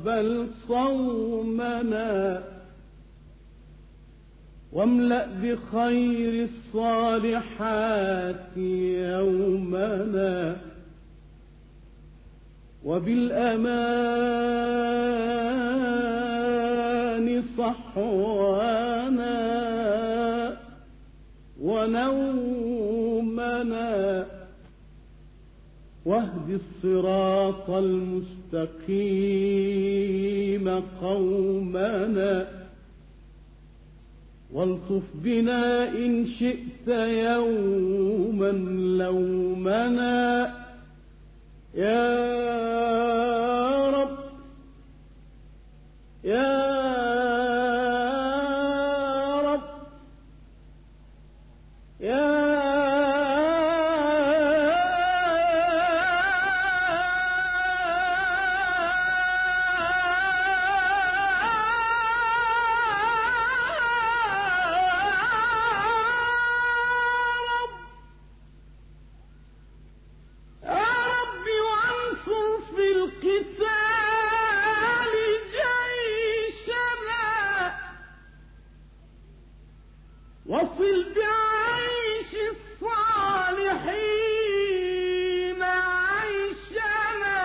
وتقبل صومنا واملأ بخير الصالحات يومنا وبالأمان صحوانا ونومنا واهد الصراط المستقيم قومنا والطف بنا إن شئت يوما لومنا يا رب يا رب يا وصل بعيش الصالحين عيشنا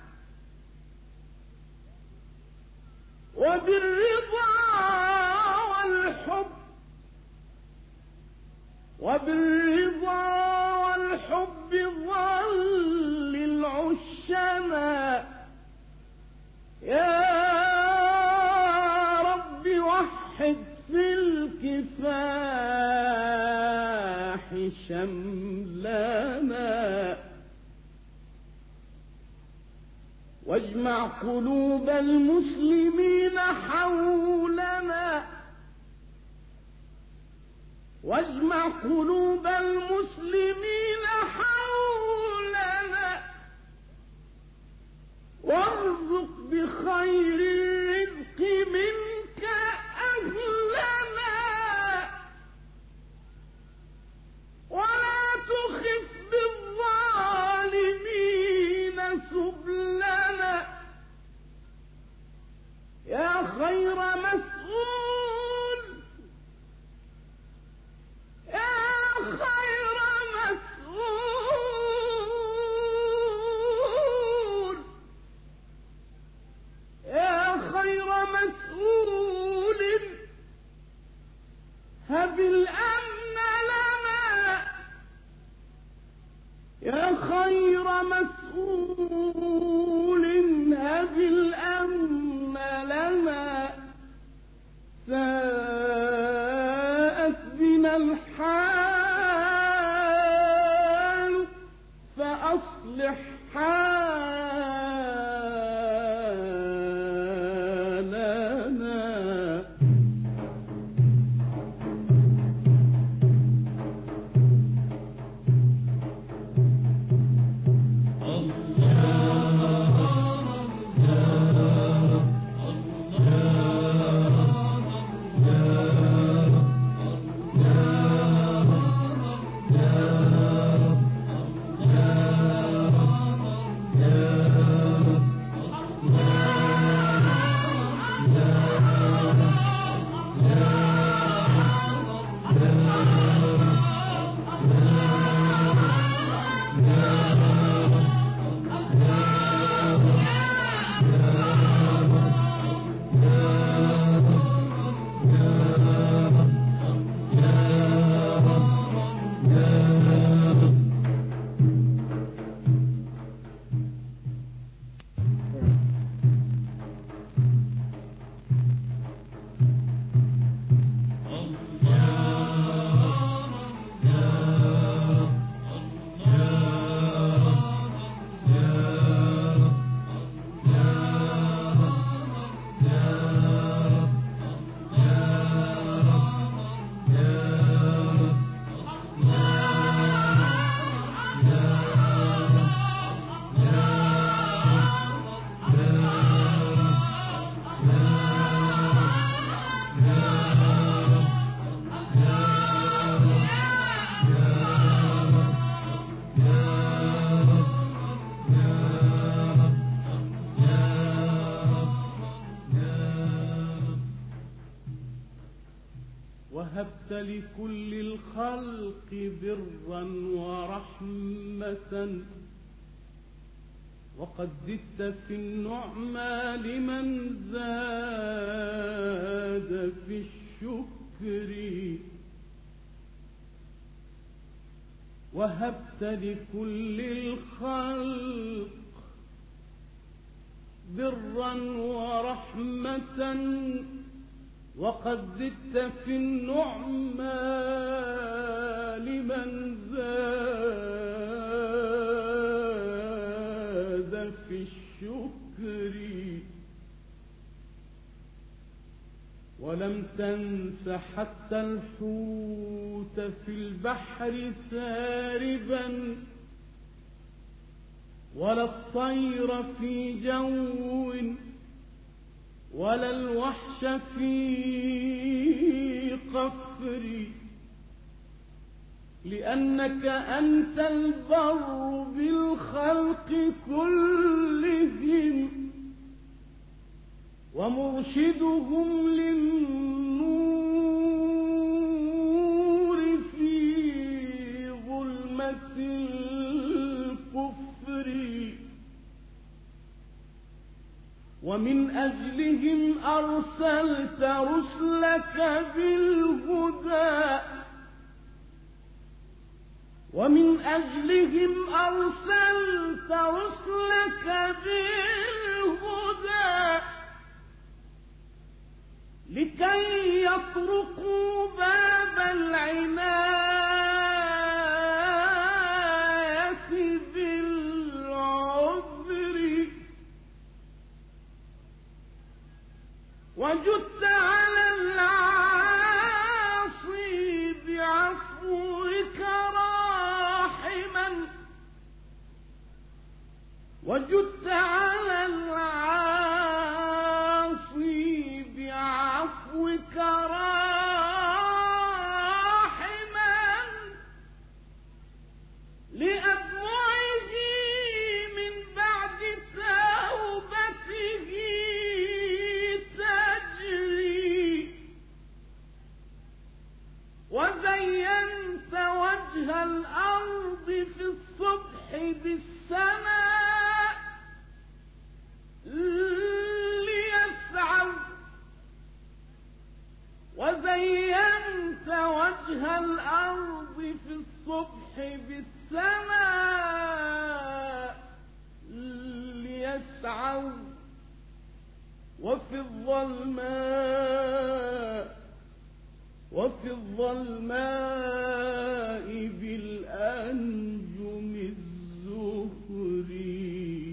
وبالرضا والحب ظلل عشنا يا رب وحد في الكفاح شملنا واجمع قلوب المسلمين حولنا واجمع قلوب المسلمين حولنا وارزق بخير الرزق منك أهلنا ولا تخف بالظالمين سبلنا يا خير مسؤول يا خير مسؤول يا خير مسؤول هب الأمن لنا يا خير مسؤول هب الأمن لنا ساءت بنا الحال فأصلح حالنا الله وهبت لكل الخلق برا ورحمة وقد زدت في النعمى لمن زاد في الشكر وهبت لكل الخلق برا ورحمة وقد زدت في النعمى لمن زاد في الشكر ولم تنس حتى الحوت في البحر ساربا ولا الطير في جو ولا الوحش في قفر لأنك أنت البر بالخلق كلهم ومرشدهم للنور في ظلمة الكفر ومن أجلهم أرسلت رسلك بالهدى ومن أجلهم أرسلت رسلك بالهدى لكي يطرقوا باب العناية بالعذر وجدت على العاصي بعفوك راحما وجدت على العاصي بعفوك راحما لأدمعه من بعد توبته تجري وزينت وجه الأرض في الصبح بالسماء ليسعوا وزينت وجه الأرض في الصبح بالسماء ليسعوا وفي الظلماء بالأنجم الزهري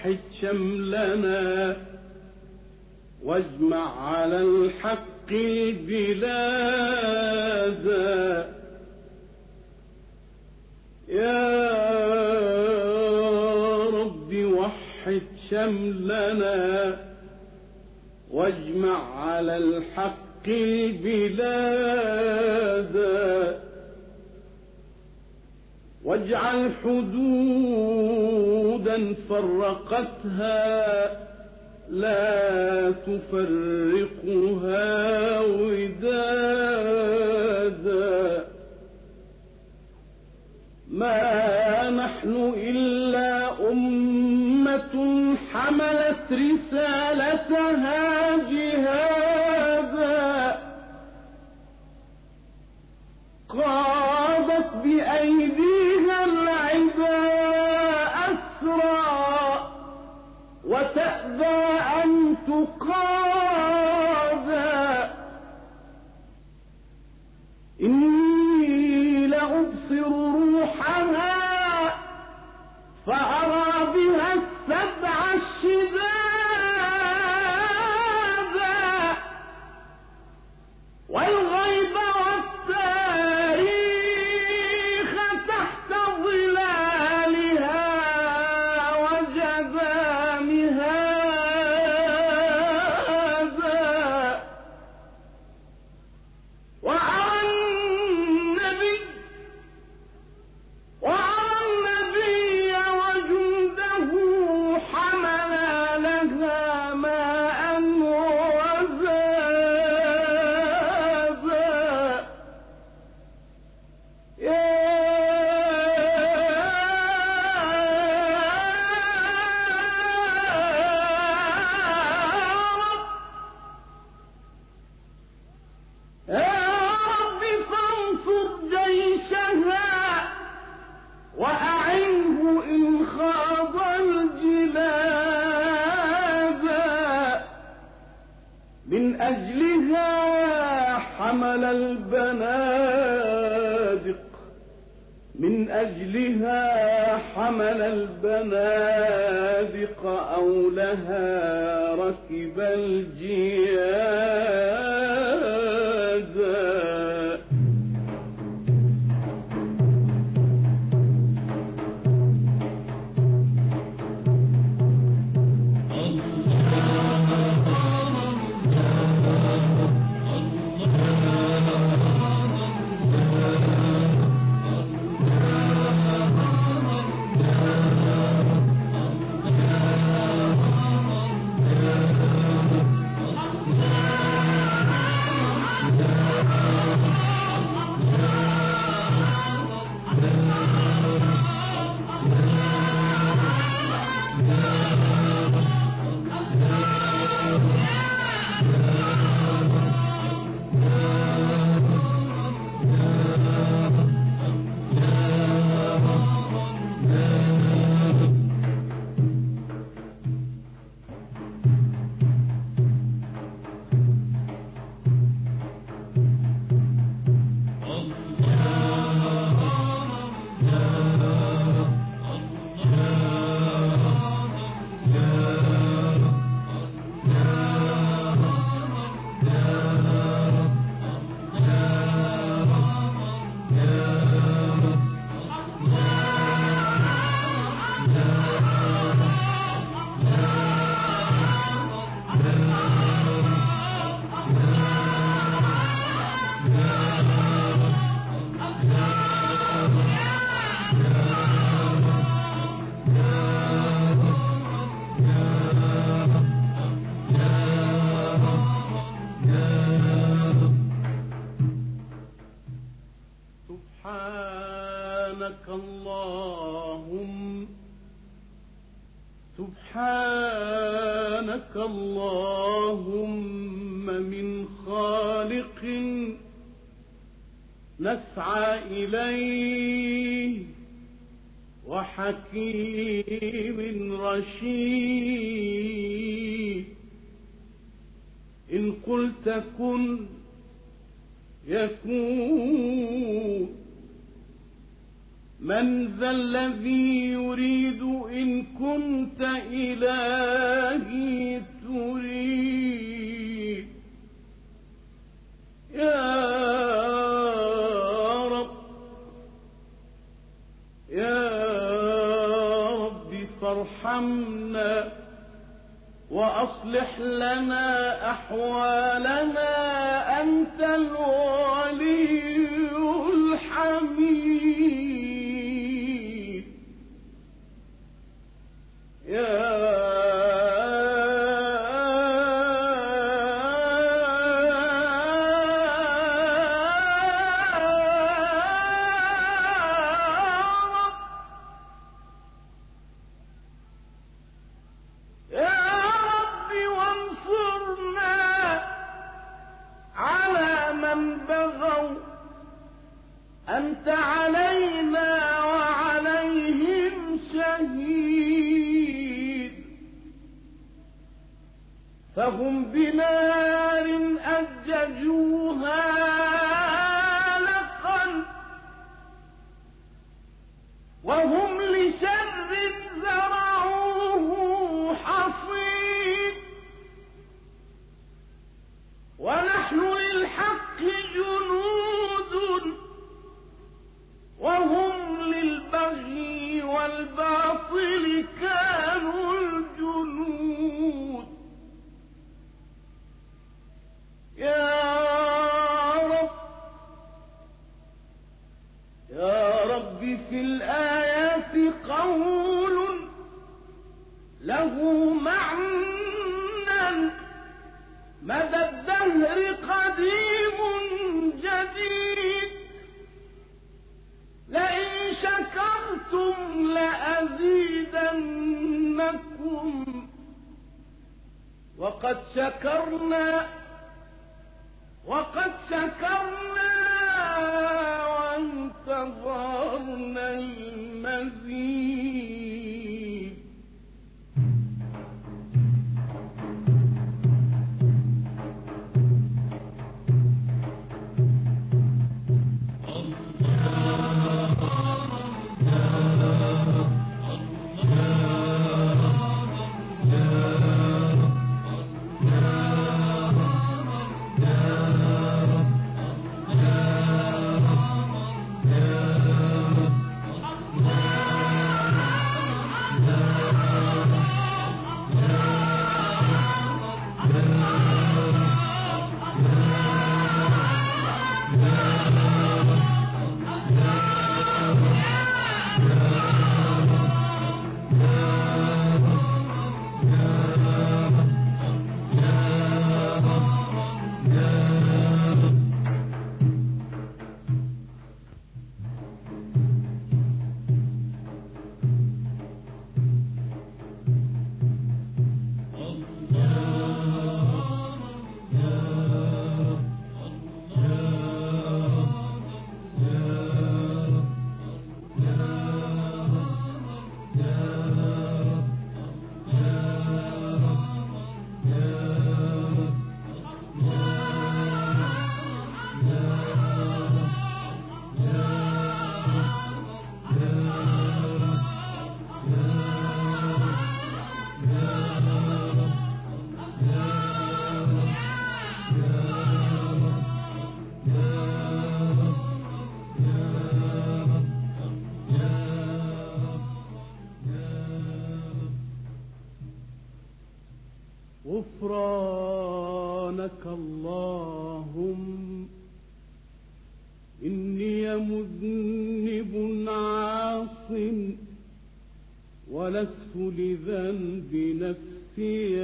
وحد شملنا واجمع على الحق البلاد. يا رب وحد شملنا واجمع على الحق البلاد، واجعل حدودا فرقتها لا تفرقها ودادا. ما نحن إلا أمة حملت رسالتها جهادا، قادت بأيديها العدا أسرى وتأبى أن تقادا. إني لأبصر روحها فأرى بها السبع الشدادا، والغيب والتاريخ تحت ظلالها وجدامها هذا. وأرى النبي وجنده حملا لها ماء وزادا. يا رب فانصر جيشها وأعنه إن خاض الجلاد. من أجلها حمل البنادق، من أجلها حمل البنادق أو لها ركب الجياد. سبحانك اللهم من خالق نسعى إليه وحكيم رشيد. إن قلت كن يكون، من ذا الذي يريد إن كنت إلهي تريد يا رب فارحمنا وأصلح لنا أحوالنا أنت الولي الحميد يا أنت علينا وعليهم شهيد فهم بنار أججوها لقا وهم لشر زرعوه حصيد ونحن للحق جنود وهم للبغي والباطل كانوا الجنود يا رب في الآيات قول له معنى مدى الدهر قديم جديد لئن شكرتم لأزيدنكم وقد شكرنا وانتظرنا المزيد غفرانك اللهم إني مذنب عاص ولست لذنب نفسي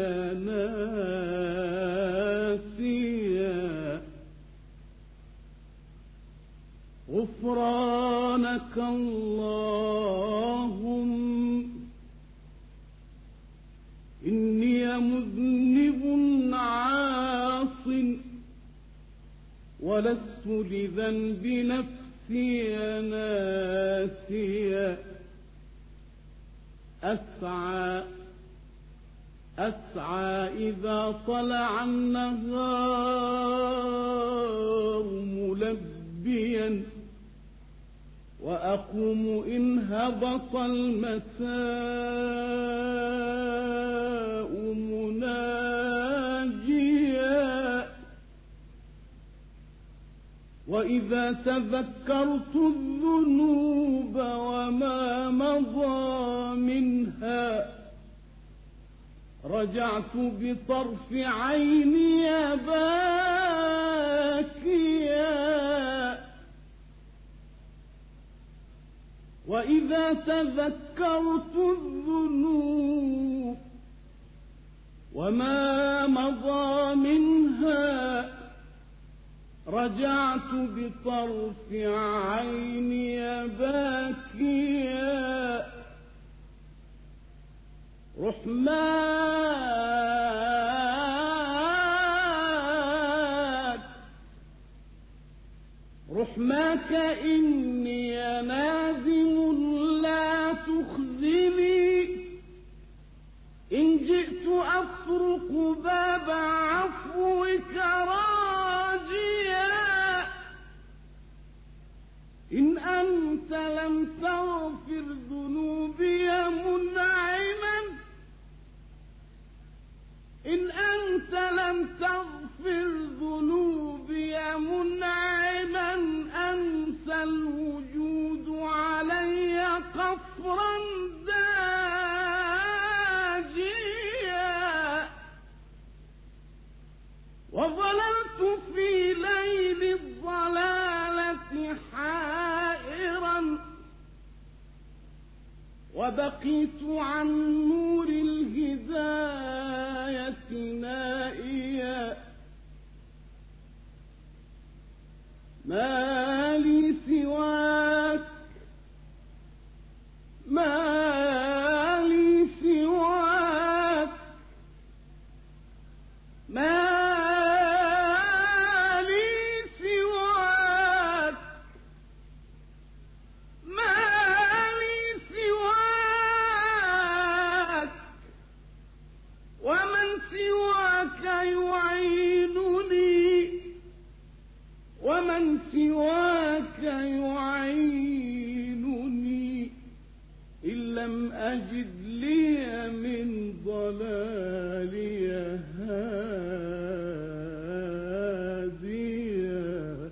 ناسيا غفرانك اللهم إني مذنب عاص ولست لذنب نفسي ناسيا أسعى إذا طلع النهار ملبيا وأقوم إن هبط المساء مناجيا وإذا تذكرت الذنوب وما مضى منها رجعت بطرف عيني باكيا وإذا تذكرت الذنوب وما مضى منها رجعت بطرف عيني باكيا رحماك إني نادم لا تخزني إن جئت أطرق باب عفوك راجيا إن أنت لم تغفر ذنوبي منعما إن أنت لم تغفر ذنوبي منعما أنسى الوجود علي قفرا داجيا وظللت في ليل الضلالة حائرا وبقيت عن نور الهداية نائيا ما لي سواك ما لي سواك ما ومن سواك يعينني إن لم أجد لي من ضلالي هاديا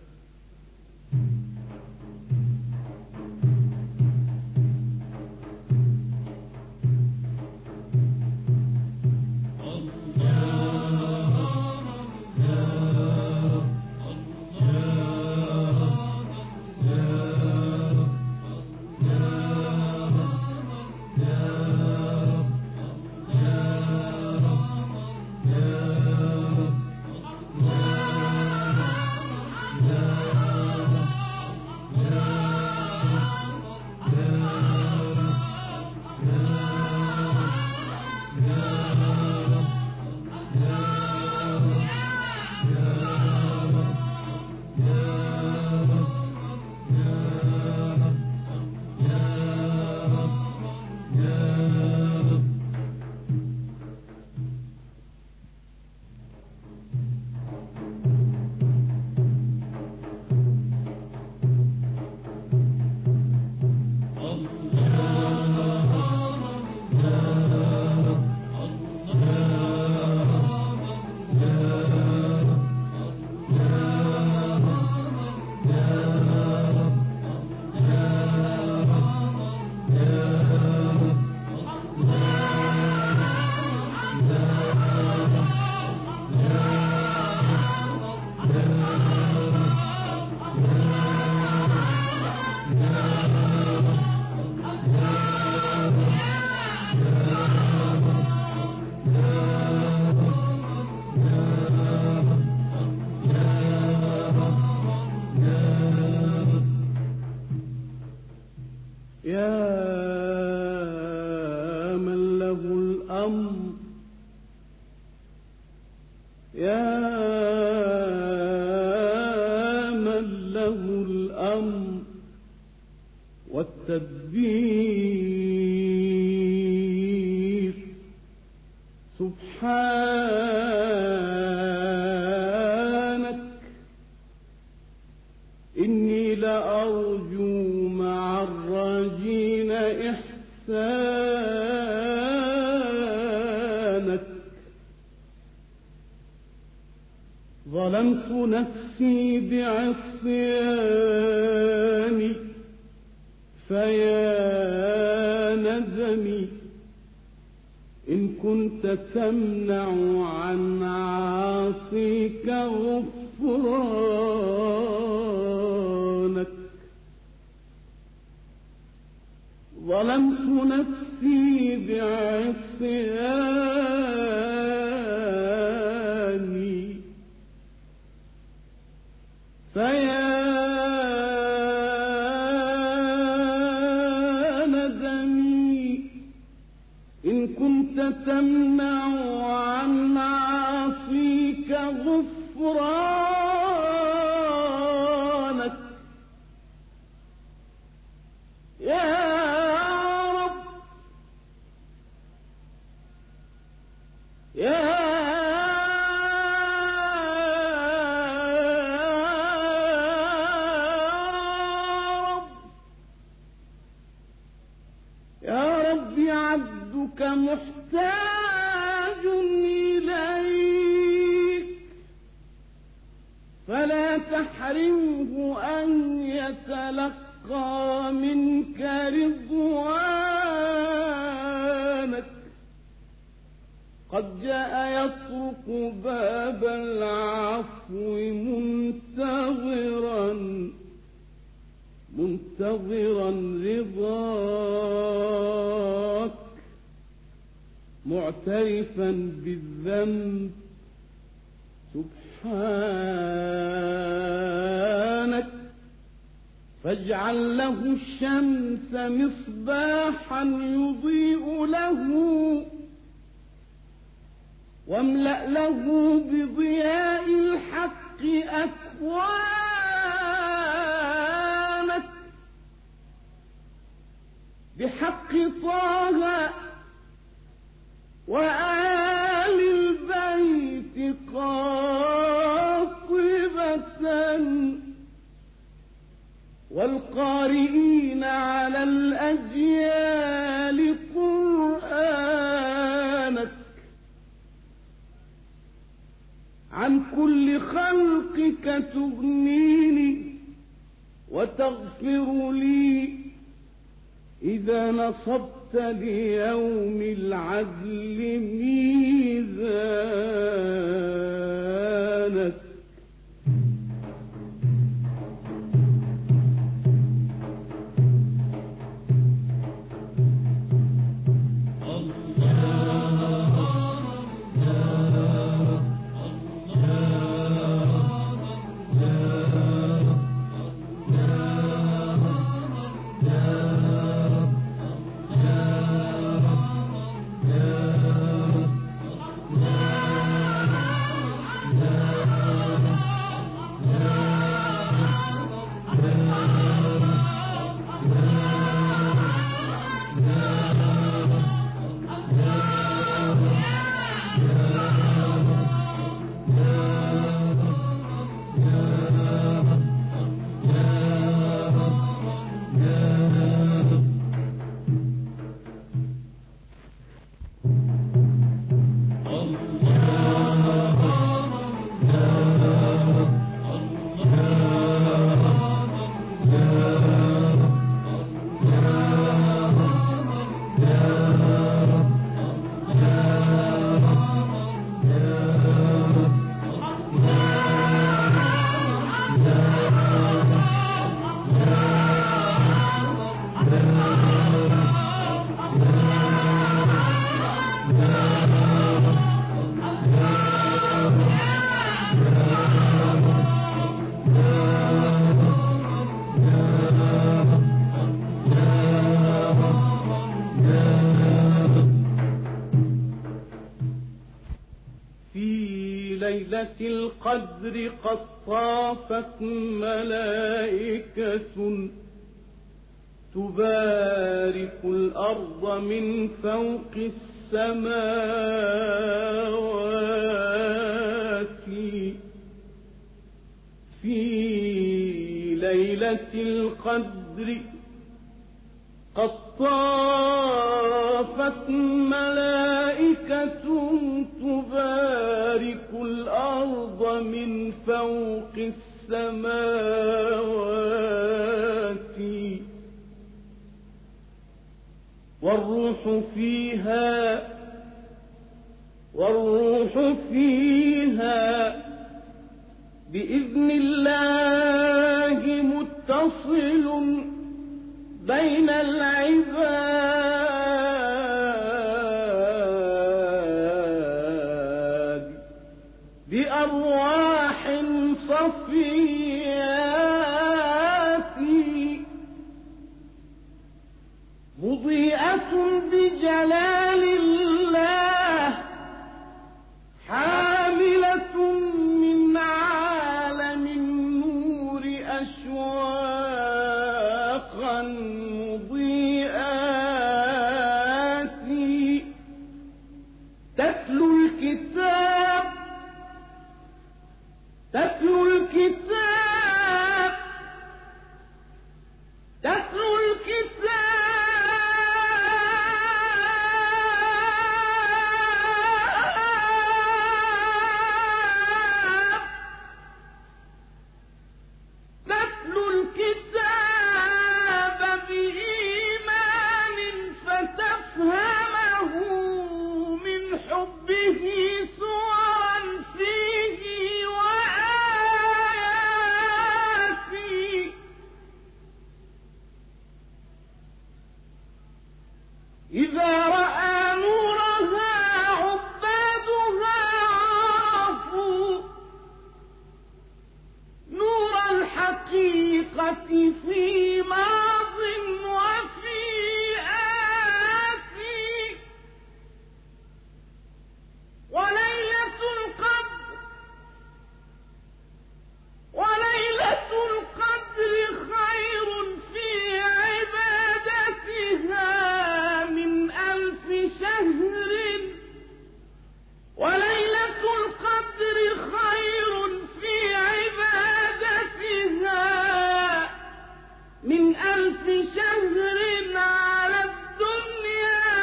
والتدبير سبحانك إني لأرجو مع إحسانك. ظلمت نفسي بعصياني فيا ندمي إن كنت تمنع عن عاصيك غفرانك. ظلمت نفسي بعصياني فيا ندمي إن كنت تمنع عن عاصيك غفرانك. يا رب يا عبدك محتاج إليك فلا تحرمه أن يتلقى منك رضوانك. قد جاء يطرق باب العفو منتظرا رضاك معترفا بالذنب سبحانك. فاجعل له الشمس مصباحا يضيء له واملأ له بضياء الحق أكوانك. بحق طه وآل البيت قاطبة والقارئين على الأجيال قرآنك. عن كل خلقك تغنيني وتغفر لي إذا نصبت ليوم العدل ميزانك. ليلة القدر قد طافت ملائكة تبارك الأرض من فوق السماوات. في ليلة القدر قد طافت ملائكة تبارك الأرض من فوق السماوات والروح فيها بإذن الله متصل بين العباد بأرواح صفيات مضيئة بجلال الله حاملة من عالم النور أشواقا مضيئات تتلو الكتاب بإيمان فتفهمه من حبه صورا فيه وآيات إذا رأى نورها عبادها عرفوا نور الحقيقة في ماض وفي آت وليلة القدر خير في عبادتها من ألف شهر وليلة القدر خير في عبادتها من ألف شهر على الدنيا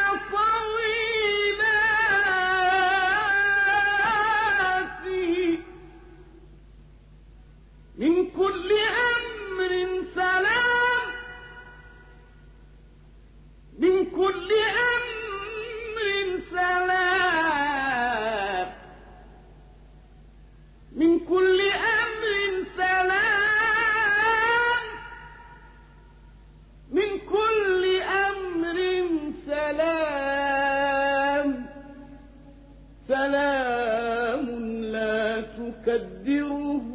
طويلات من كل أمر سلام من كل أمر سلام من كل أمر سلام من كل أمر سلام سلام لا تكدره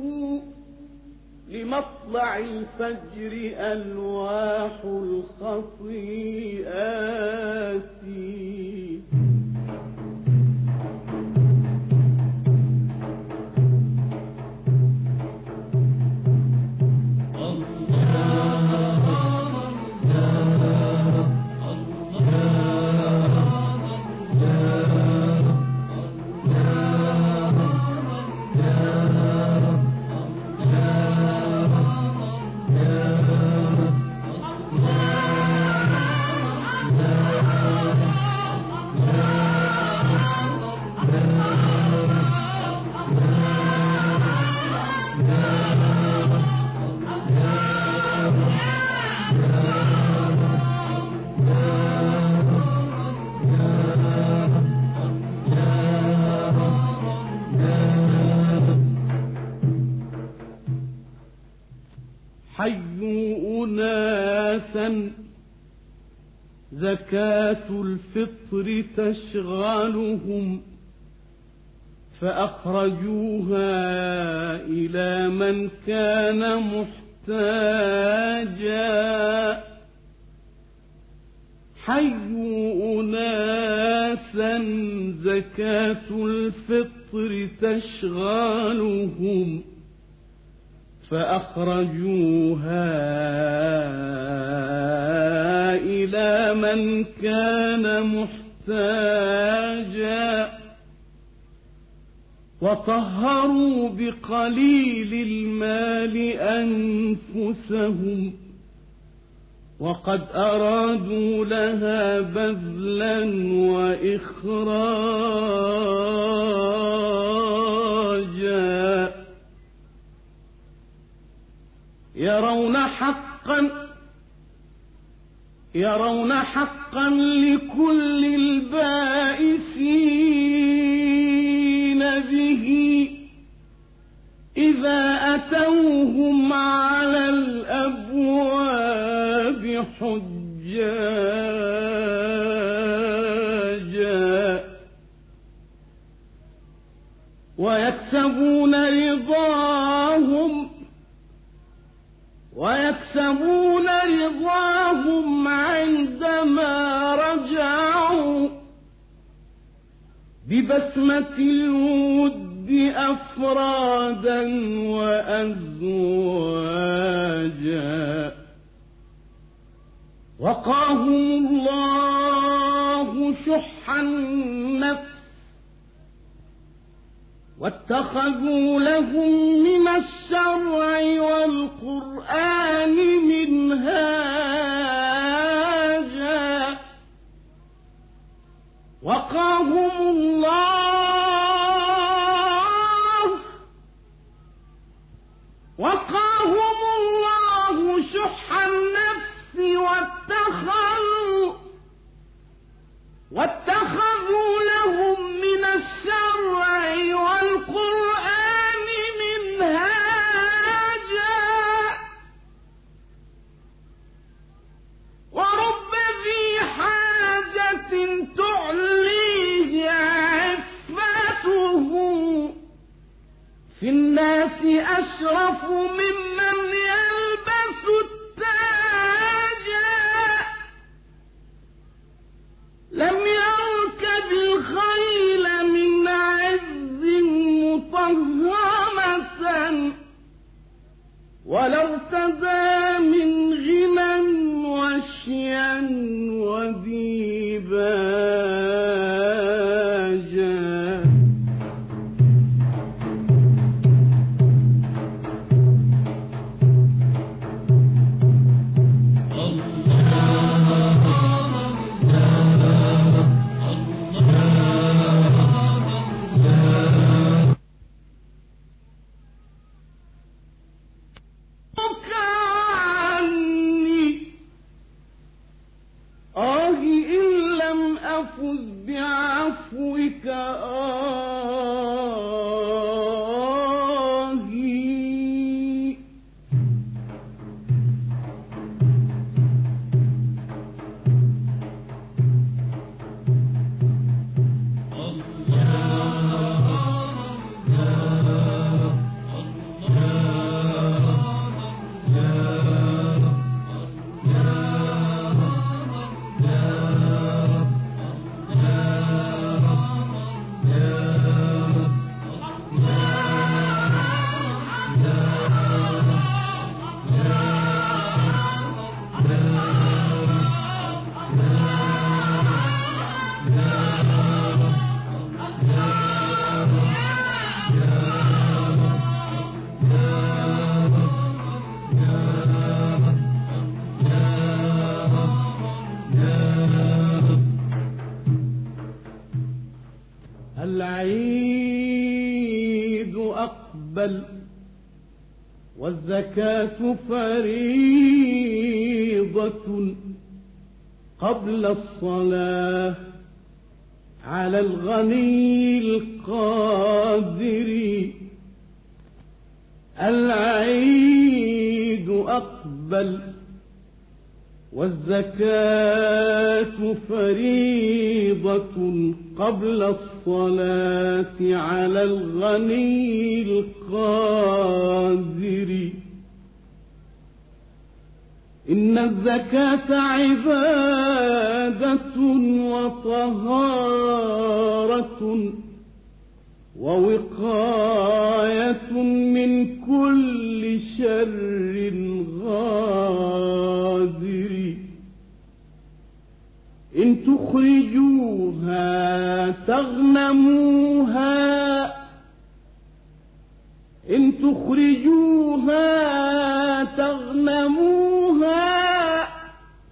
لمطلع الفجر ألواح الخطيئات حيوا أناسا زكاة الفطر تشغلهم فأخرجوها إلى من كان محتاجا حيوا أناسا زكاة الفطر تشغلهم فأخرجوها إلى من كان محتاجا وطهروا بقليل المال أنفسهم وقد أرادوا لها بذلا وإخراجا يرون حقا لكل البائسين به إذا أتوهم على الأبواب حجاجا ويكسبون رضاهم عندما رجعوا ببسمة الود أفرادا وأزواجا وقاهم الله شح النفس واتخذوا لهم من الشرع والقرآن منهاجا وقاهم الله شح النفس واتخذوا لهم من الشرع والقرآن منهاجا ورب ذي حاجة تعليه عفته في الناس أشرف ممن يلبس التاجا لم يركب الخيل من عز مطهمة ولا ارتدى من غنى وشيا وديباجا أفز بعفوك العيد أقبل والزكاة فريضة قبل الصلاة على الغني القادر. العيد أقبل والزكاة فريضة قبل الصلاة على الغني القادر. إن الزكاة عبادة وطهارة ووقاية من كل شر غادر. إن تخرجوها تغنموها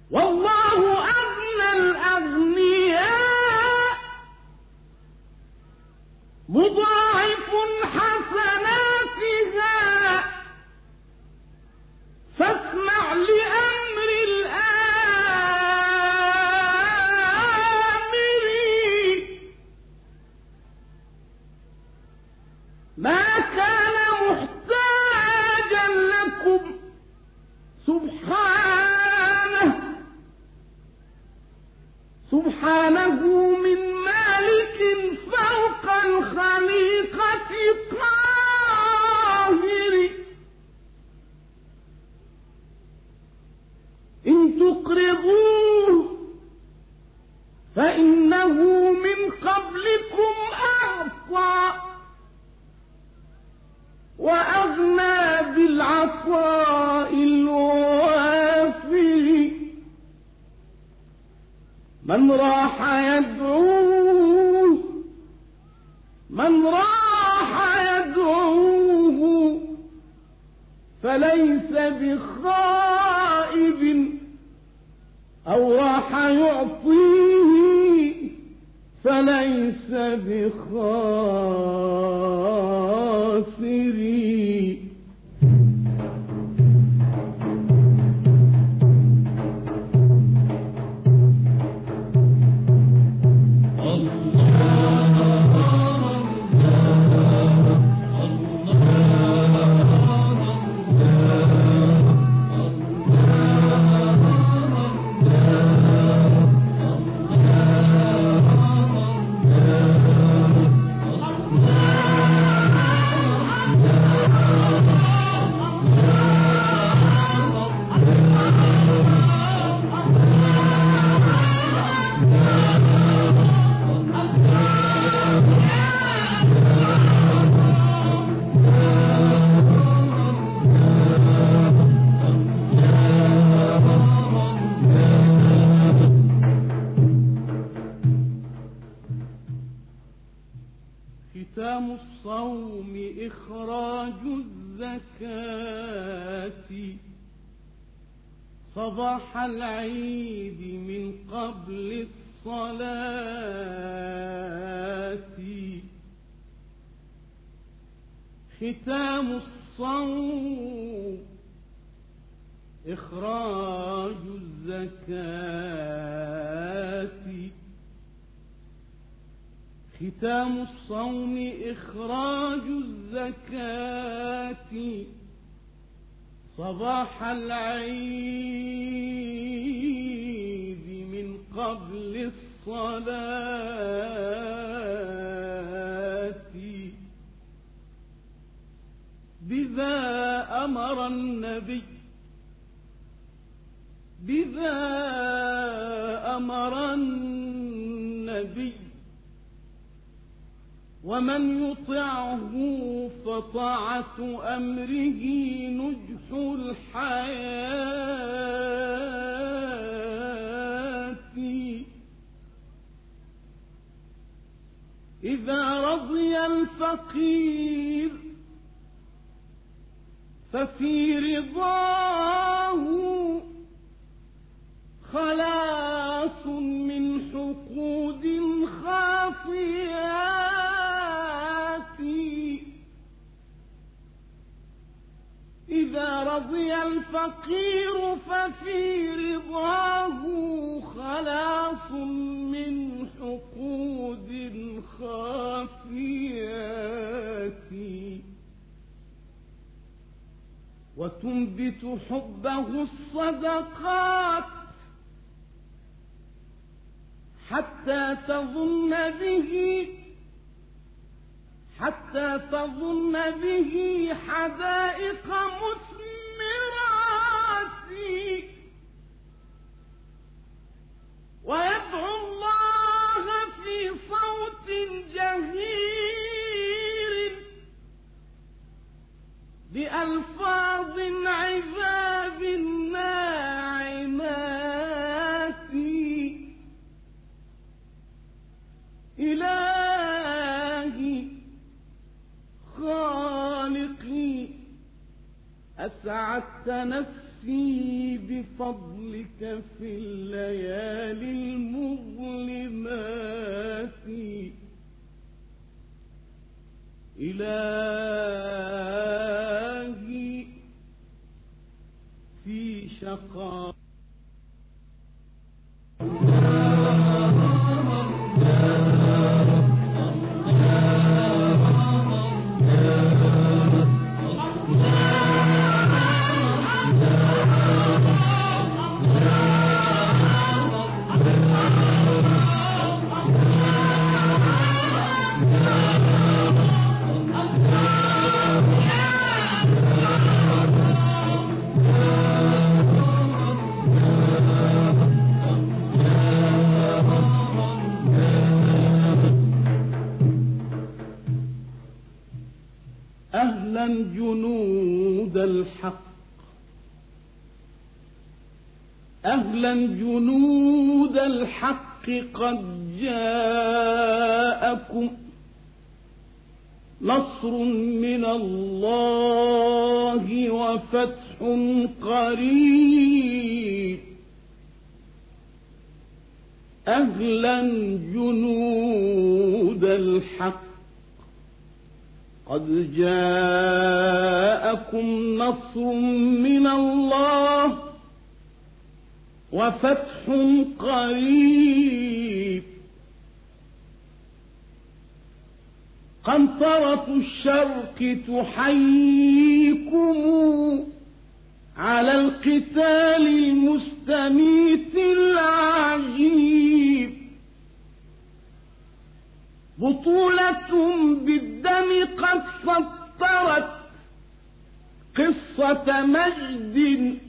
والله أغنى الأغنياء مضاعف حسناتها فاسمع لأمر الآمر ما كان محتاجا لكم سبحانه من مالك فوق الخليقة قاهر إن تقرضوه فإنه من قبلكم أعطى وأغنى بالعطاء الوافر من راح يدعوه فليس بخائب أو راح يعطيه فليس بخاسر ختام الصوم إخراج الزكاة صباح العيد من قبل الصلاة ختام الصوم إخراج الزكاة ختام الصوم إخراج الزكاة صباح العيد من قبل الصلاة بذا أمر النبي ومن يطعه فطاعة أمره نجح الحياة إذا رضي الفقير ففي رضاه خلاص من حقود خافيات إذا رضي الفقير ففي رضاه خلاص من حقود خافيات وتنبت حبه الصدقات حتى تظن به حدائق مثمرات ويدعو الله في صوت جهير بألفاظ عذاب ناعمات إلهي خالقي أسعدت نفسي نفسي بفضلك في الليالي المظلمات إلهي في شقاء أهلا جنود الحق، أهلا جنود الحق، قد جاءكم نصر من الله وفتح قريب. أهلا جنود الحق، قد جاءكم نصر من الله وفتح قريب. قنطرة الشرق تحييكم على القتال المستميت العجيب. بطولة بالدم قد سطرت قصة مجد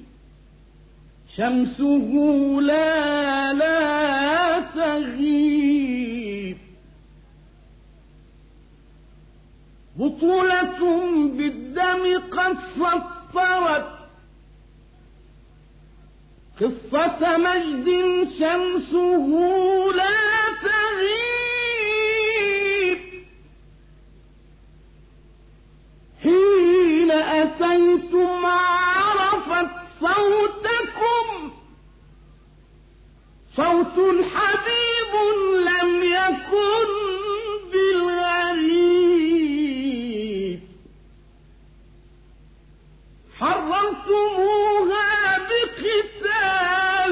شمسه لا تغيب. بطولة بالدم قد سطرت قصة مجد شمسه لا تغيب. حين أتيتم عرفت صوتكم صوت حبيب لم يكن بالغريب. حررتموها بقتال،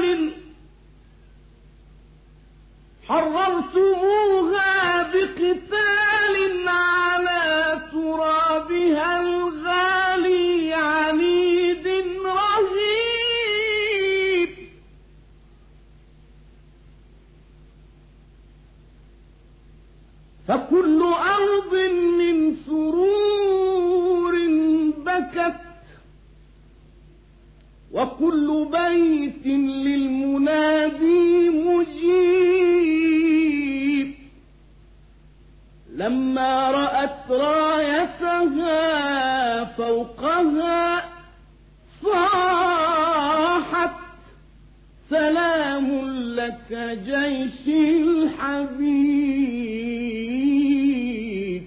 حررتموها بقتال على ترابها الغالي عنيد رهيب. فكل أرض من سرور بكت، وكل بيت للمنادي مجيب. لما رأت رايتها فوقها صاحت سلام لك جيش الحبيب.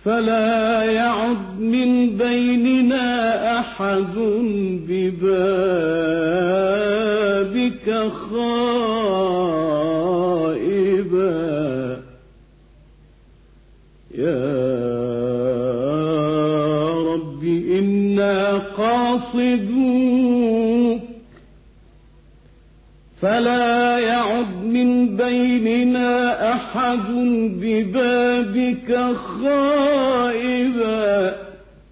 فلا يعد من بيننا أحد ببابك خائبا يا رب إنا قاصدوك فلا يعد من بيننا أحد ببابك خائبا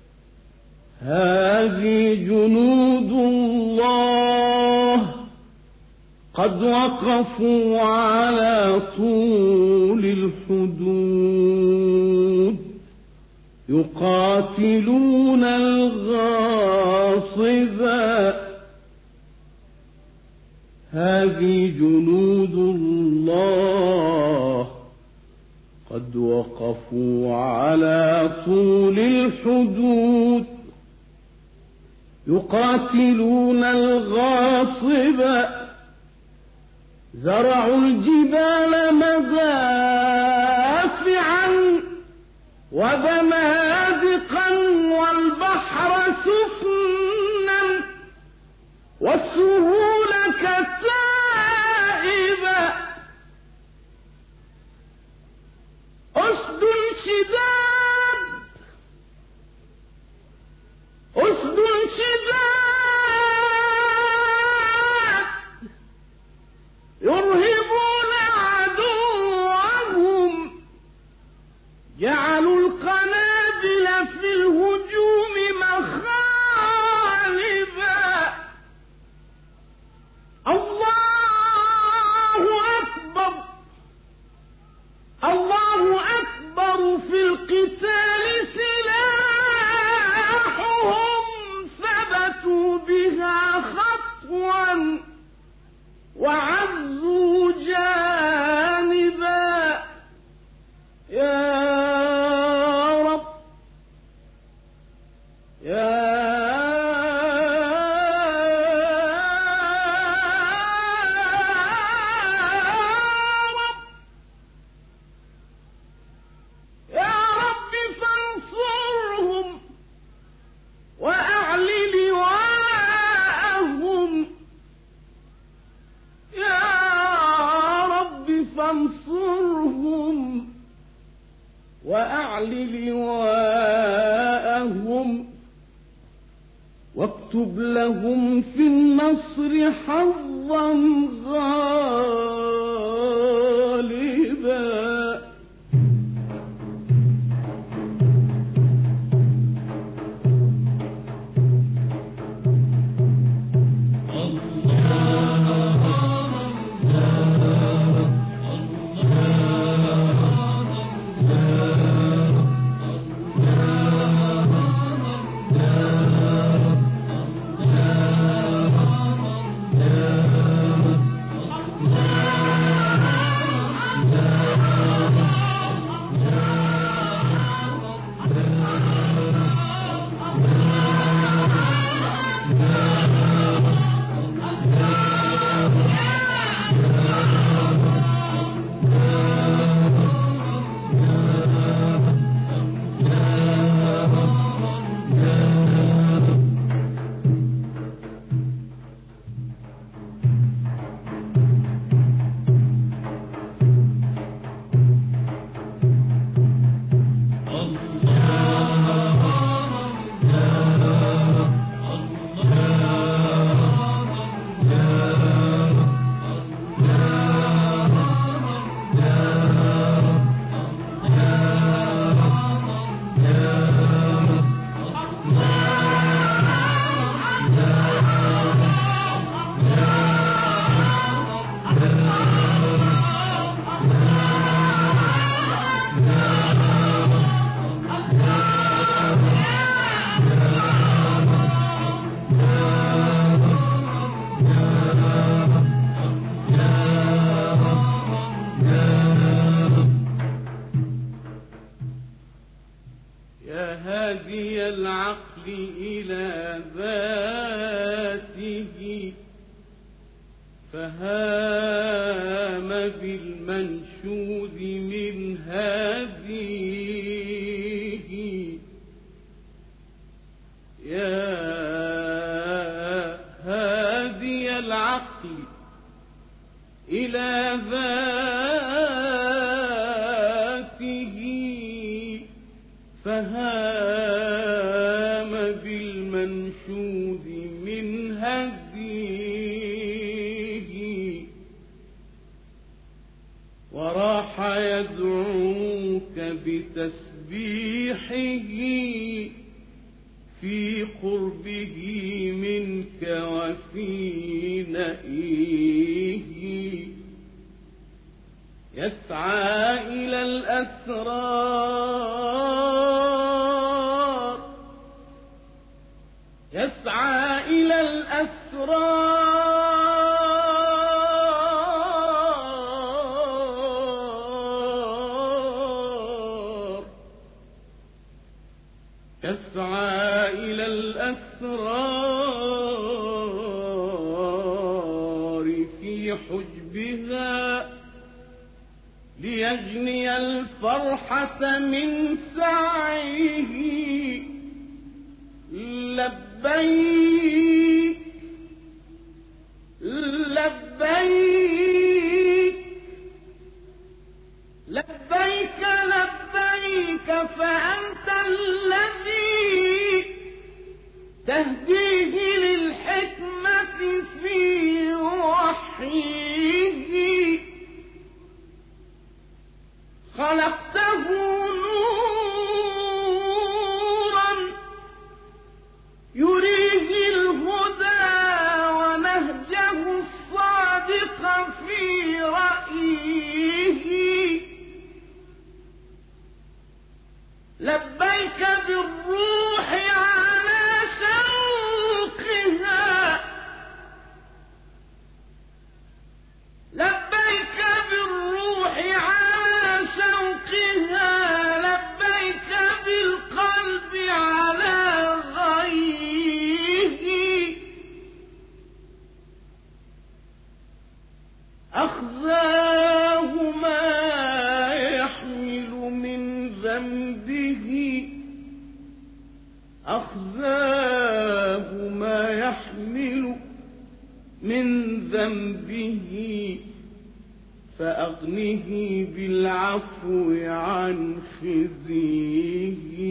هذه جنود الله قد وقفوا على طول الحدود يقاتلون الغاصبا هذه جنود الله قد وقفوا على طول الحدود يقاتلون الغاصبا زرعوا الجبال مدافعا وبنادقا والبحر سفنا والسهول كتائبا أسد شداد أسد شداد يرهبون عدوهم جعلوا القنابل في الهجوم مخالبا الله أكبر الله أكبر في القتال سلاحهم ثبتوا بها خطوا وعزوا جانبا يا رب يا فانصرهم وأعل لواءهم واكتب لهم في النصر حظا غالبا هادي العقل إلى ذاته فهام بالمنشود من هذه فهام بالمنشود من هديه وراح يدعوك بتسبيحه في قربه منك وفي نئيه يسعى إلى الأسرار يسعى إلى الأسرار يسعى إلى الأسرار في حجبها ليجني الفرحة من سعيه لبيك لبيك لبيك لبيك فأنت الذي تهديه للحكمة في وحيه خلقته نورا يريه الهدى ونهجه الصادق في رأيه لبيك بالروح على شوقها لبيك بالروح على شوقها لبيك بالقلب على غيه أخذاه ما يحمل من ذنبه أخذاه ما يحمل من ذنبه فأغنه بالعفو عن خزيه